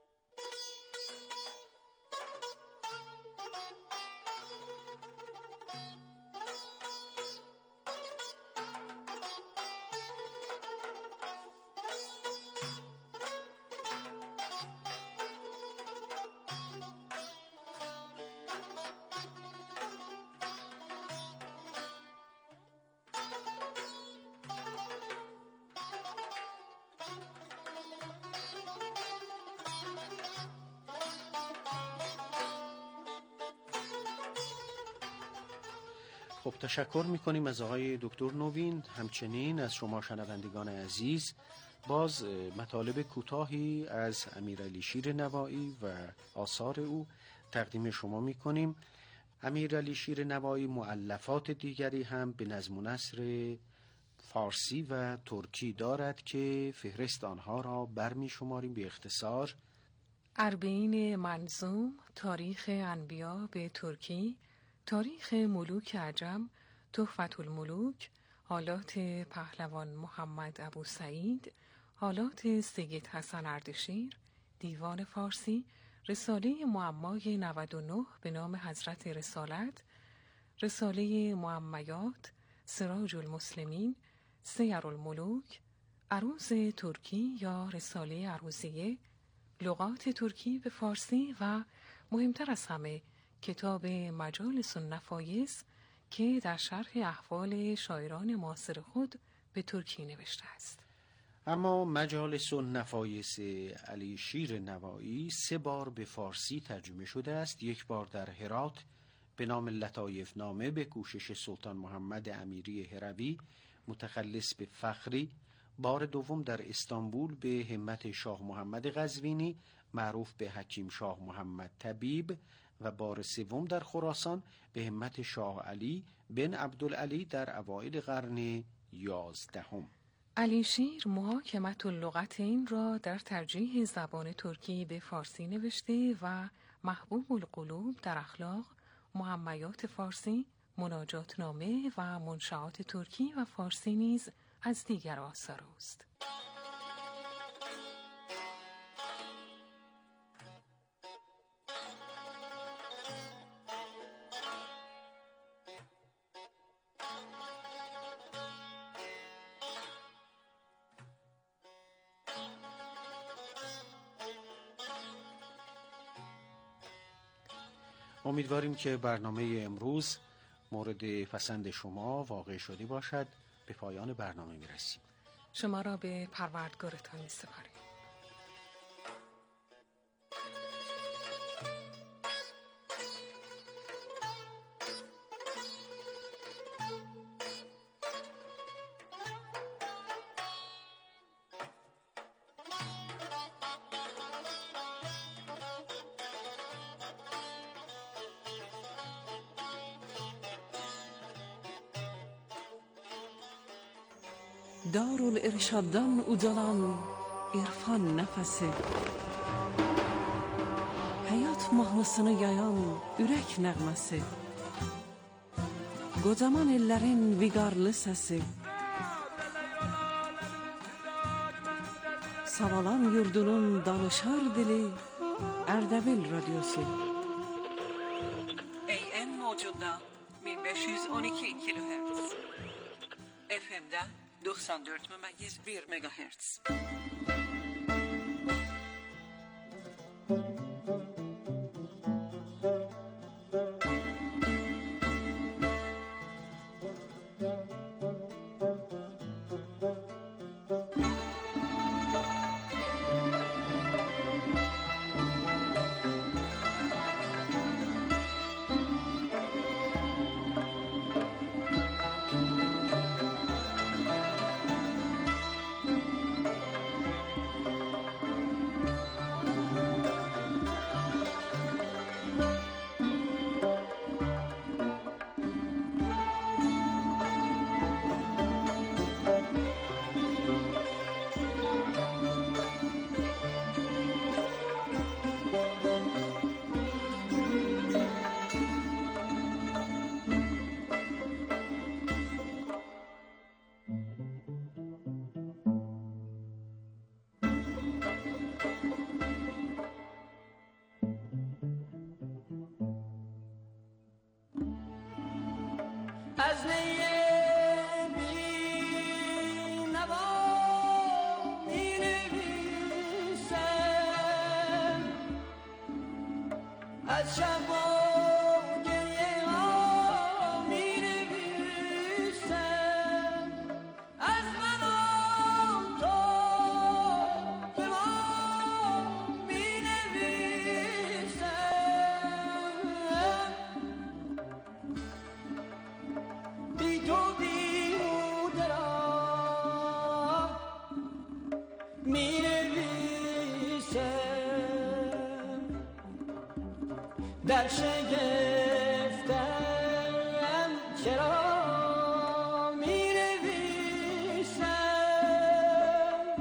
خب تشکر میکنیم از آقای دکتر نوین، همچنین از شما شنوندگان عزیز. باز مطالب کوتاهی از امیرعلی شیر نوایی و آثار او تقدیم شما میکنیم. امیرعلی شیر نوایی مؤلفات دیگری هم به نظم و نثر فارسی و ترکی دارد که فهرست آنها را برمی شماریم به اختصار: اربعین منظوم، تاریخ انبیا به ترکی، تاریخ ملوک عجم، تحفة الملوک، حالات پهلوان محمد ابو سعید، حالات سید حسن اردشیر، دیوان فارسی، رساله معمای 99 به نام حضرت رسالت، رساله معمیات، سراج المسلمین، سیر الملوک، عروض ترکی یا رساله عروضیه، لغات ترکی به فارسی و مهمتر از همه کتاب مجالس النفایس که در شرح احوال شاعران معاصر خود به ترکی نوشته است. اما مجالس النفایس علی شیر نوایی 3 بار به فارسی ترجمه شده است. 1 بار در هرات به نام لطایف نامه به کوشش سلطان محمد امیری هروی متخلص به فخری، بار دوم در استانبول به همت شاه محمد قزوینی معروف به حکیم شاه محمد طبیب و بار سوم در خراسان به همت شاه علی بن عبدالعلی در اوایل قرن 11. علی شیر محاکمة اللغتین را در ترجیح زبان ترکی به فارسی نوشته و محبوب القلوب در اخلاق، معمیات فارسی، مناجات نامه و منشعات ترکی و فارسی نیز از دیگر آثار اوست. امیدواریم که برنامه امروز مورد پسند شما واقع شده باشد. به پایان برنامه میرسیم. شما را به پروردگارتان می‌سپاریم. Darul-Irshad'dan ucalan irfan nəfəsi, həyat mahnısını yayan ürək nəğməsi, qocaman ellərin viqarlı səsi, Savalan yurdunun danışar dili Ərdəbil radyosu. AM mövcudda 1512 kHz, FM'də 94,1 MHz. از نی بی‌نوا می‌نویسم، از شب و گریه ها می‌نویسم، از من و تو به ما می‌نویسم، بی تو بیهوده را می نویسم، در شگفتم چرا می نویسم،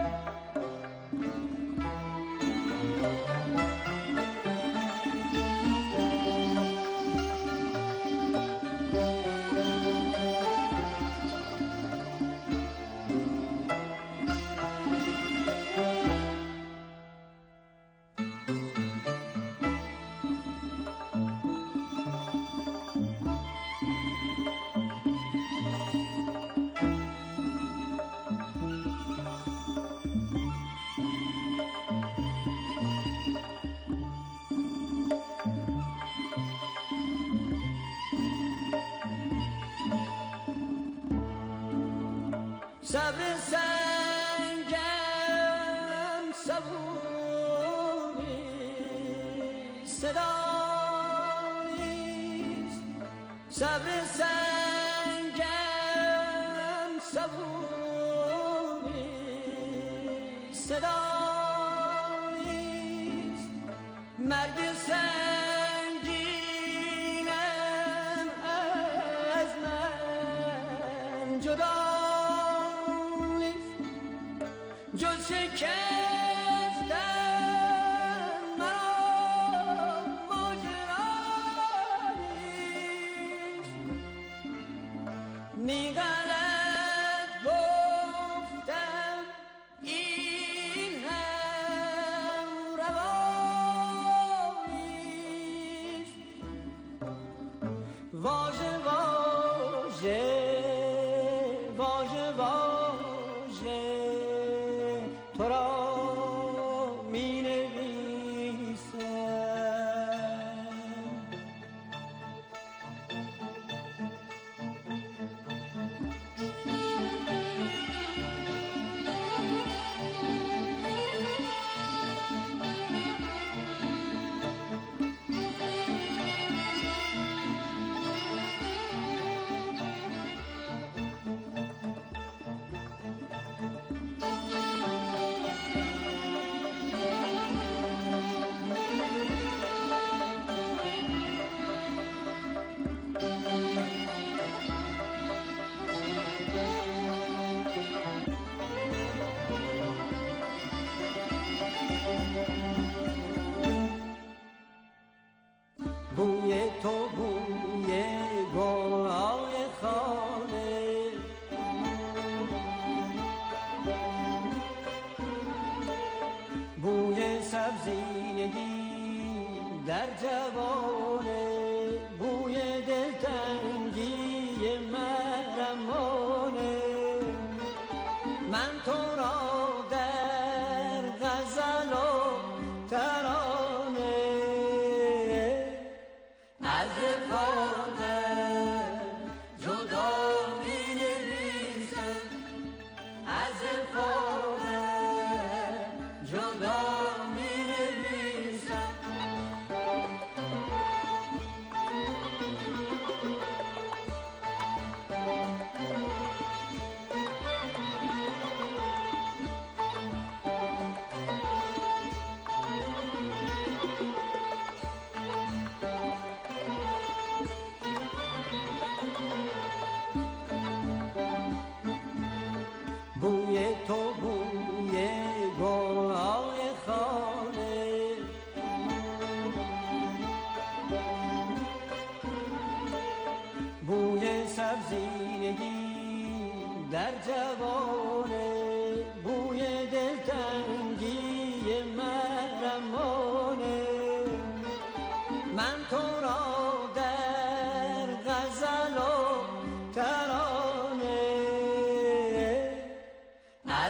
صبر سنگم صبوری صدا نیست صبر سنگم صبوری صدا نیست مرگ سنگینم از من جدا جز شکستن مرا ماجراییست نی غلط گفتم این هم روانیست واژه واژه واژه واژه تو را می نویسم بوی تو بوی گل‌های خانه بوی سبزینگی در جوانه بوی دلتنگی محرمانه من تو را در غزل و ترانه از پادر جدا می نویسم از پادر جدا می نویسم بوی تو بوی گل‌های خانه بوی سبزینگی در جوانه بوی دلتنگی محرمانه من تو را در غزل و ترانه از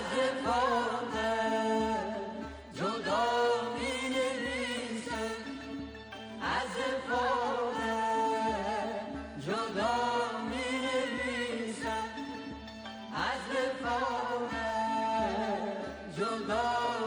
پادر جدا می نویسم از پادر جدا می نویسم از پادر جدا